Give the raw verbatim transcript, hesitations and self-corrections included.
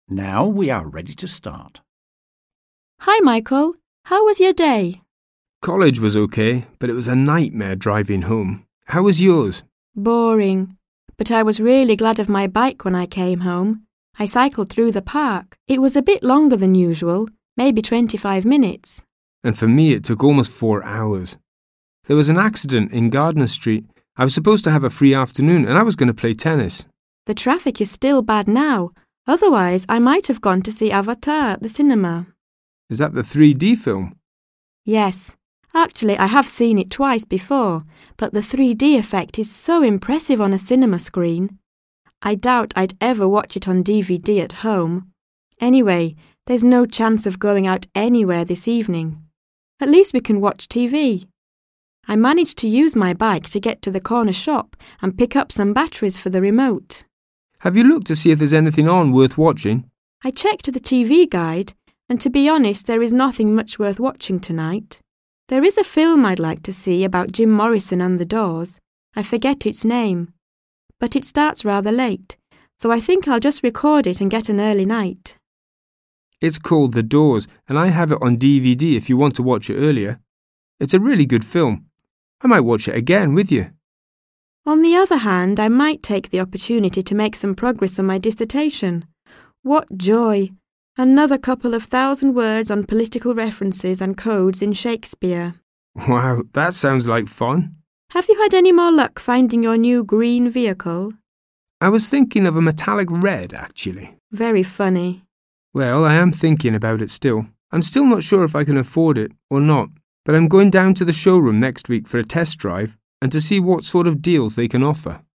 Now we are ready to start. Hi, Michael. How was your day? College was okay, but it was a nightmare driving home. How was yours? Boring. But I was really glad of my bike when I came home. I cycled through the park. It was a bit longer than usual, maybe twenty-five minutes. And for me, it took almost four hours. There was an accident in Gardner Street. I was supposed to have a free afternoon and I was going to play tennis. The traffic is still bad now. Otherwise, I might have gone to see Avatar at the cinema. Is that the three D film? Yes. Actually, I have seen it twice before, but the three D effect is so impressive on a cinema screen. I doubt I'd ever watch it on D V D at home. Anyway, there's no chance of going out anywhere this evening. At least we can watch T V. I managed to use my bike to get to the corner shop and pick up some batteries for the remote. Have you looked to see if there's anything on worth watching? I checked the T V guide, and to be honest, there is nothing much worth watching tonight. There is a film I'd like to see about Jim Morrison and the Doors. I forget its name. But it starts rather late, so I think I'll just record it and get an early night. It's called The Doors, and I have it on D V D if you want to watch it earlier. It's a really good film. I might watch it again with you. On the other hand, I might take the opportunity to make some progress on my dissertation. What joy! Another couple of thousand words on political references and codes in Shakespeare. Wow, that sounds like fun. Have you had any more luck finding your new green vehicle? I was thinking of a metallic red, actually. Very funny. Well, I am thinking about it still. I'm still not sure if I can afford it or not, but I'm going down to the showroom next week for a test drive and to see what sort of deals they can offer.